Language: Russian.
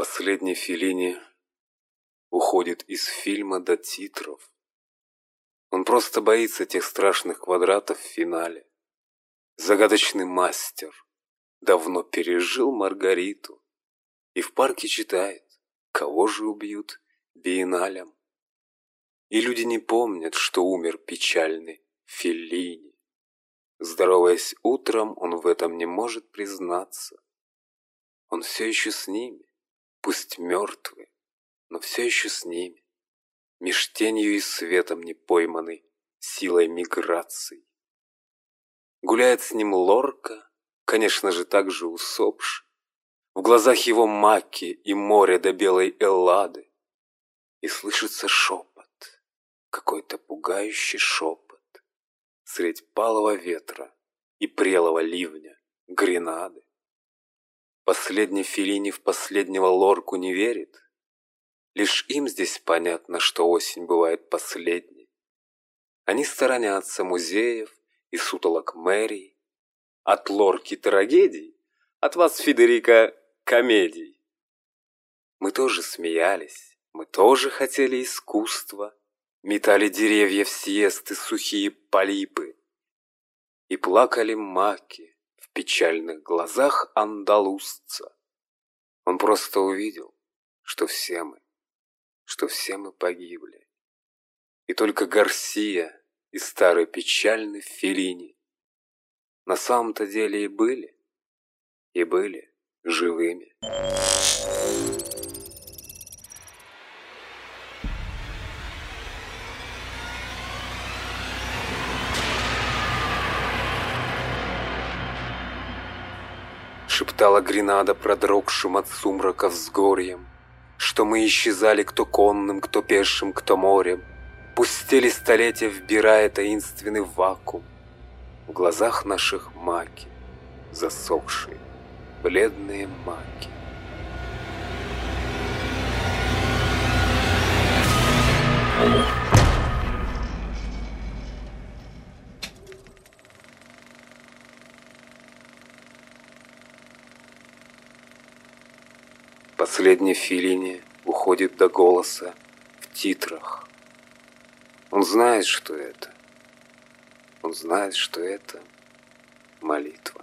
Последний Феллини уходит из фильма до титров. Он просто боится тех страшных квадратов в финале. Загадочный мастер давно пережил Маргариту и в парке читает, кого же убьют биенналем. И люди не помнят, что умер печальный Феллини. Здороваясь утром, он в этом не может признаться. Он все еще с ними, пусть мертвый, но все еще с ними, меж тенью и светом не пойманный силой миграций. Гуляет с ним Лорка, конечно же, так же усопший, в глазах его маки и море до белой Эллады, и слышится шепот, какой-то пугающий шепот, средь палого ветра и прелого ливня Гренады. Последний Феллини в последнего Лорку не верит. Лишь им здесь понятно, что осень бывает последней. Они сторонятся музеев и сутолок мэрий. От Лорки трагедий, от вас, Федерико, комедий. Мы тоже смеялись, мы тоже хотели искусства, метали деревья в сиесты сухие полипы. И плакали маки в печальных глазах андалузца. Он просто увидел, что все мы погибли. И только Гарсия и старый печальный Феллини на самом-то деле и были живыми. Шептала Гренада продрогшим от сумрака взгорьем, что мы исчезали кто конным, кто пешим, кто морем. Пустели столетия, вбирая таинственный вакуум. В глазах наших маки, засохшие, бледные маки. Последний Феллини уходит до голоса в титрах. Он знает, что это. Он знает, что это молитва.